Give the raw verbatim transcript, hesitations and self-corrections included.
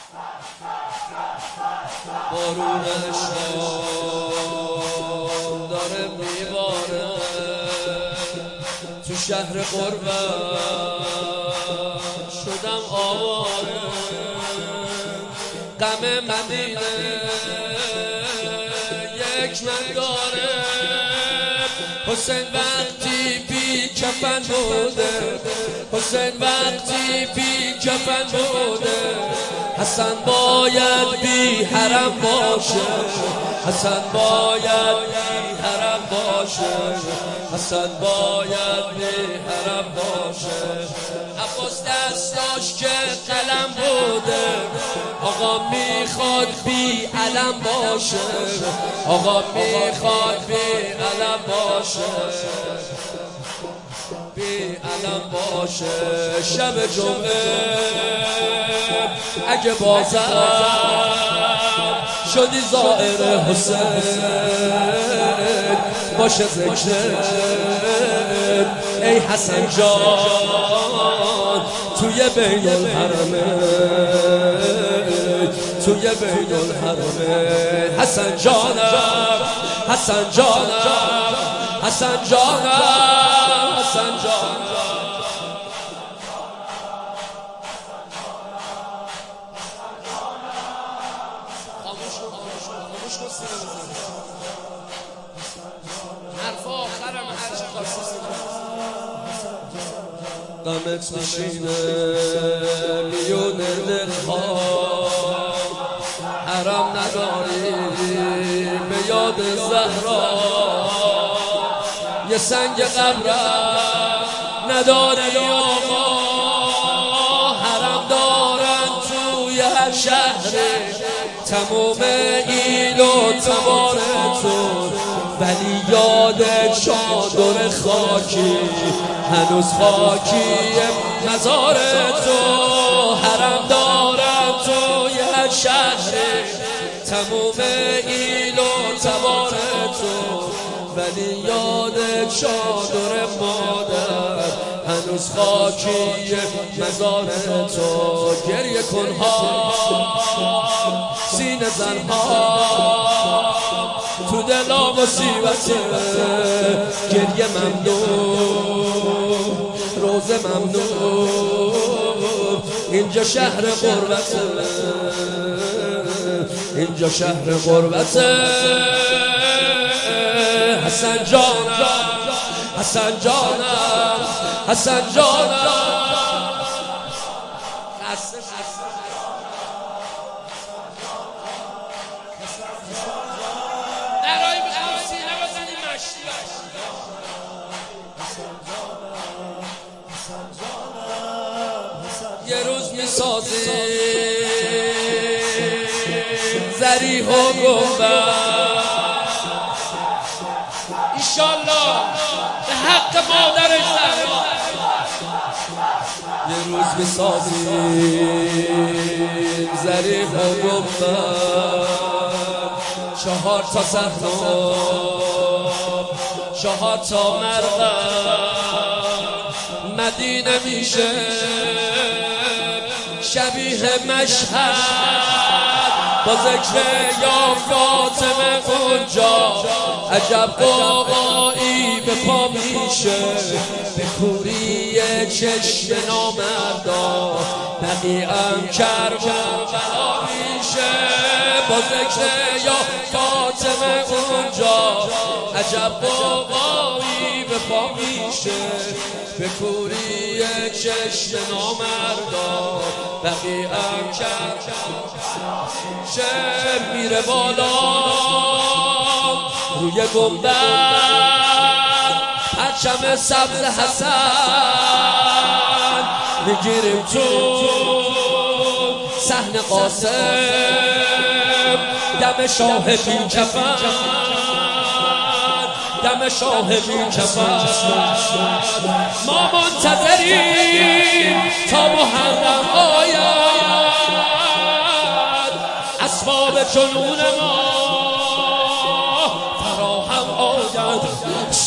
بارون عشقام داره میباره تو شهر غربت شدم آواره غم مدینه یک من داره حسین وقتی بی کفن بوده حسین وقتی بی کفن بوده حسن باید بی حرم باشه حسن باید بی حرم باشه حسن باید بی حرم باشه عباس دستاش که قلم بوده آقا میخواد بی علم باشه آقا میخواد بی علم باشه بی علم باشه شب جمعه اگه بازم شدی زائر حسین باشه ذکرت ای حسن جان توی بین الحرمه توی بین الحرمه حسن جانم حسن جانم حسن جانم حسن جانم غمت میشینه میونه دلها حرم نداری به یاد زهرا یه سنگ قبرم نداری آقا حرم دارن توی هر شهری تموم ایل و تبار تو ولی یاد چادر خاکی هنوز خاکی مزار تو حرم دارم توی هر شهری تموم ایل و تبار تو ولی یاد چادر مادر هنوز خاکی مزار تو گریه کنها سینه زنها تو دلا مصیبته گریه ممنون روزه ممنون اینجا شهر غربته اینجا شهر غربته حسن جانم حسن جانم حسن جانم یه روز میسازی زریح و گنبد ایشالله به حق مادر زهرا یه روز میسازی زریح و گنبد چهار تا صحرا چهار تا مرغم مدینه میشه شبیه مشهد با ذکر یا فاطمه اونجا عجب قاقایی به پا میشه به کوری چشم نامردا بقیعم کربلا بلا میشه با ذکر یا فاطمه اونجا عجب قاقایی به پا میشه به کوری چشم نامردا بقیعم کربلا چه میره بالا روی گنبد پرچم سبز حسن میگیریم تو صحن قاسم دم شاه بی کفن دم شاه بی کفن ما منتظریم تا محرم آید اسباب جنون ما فراهم آید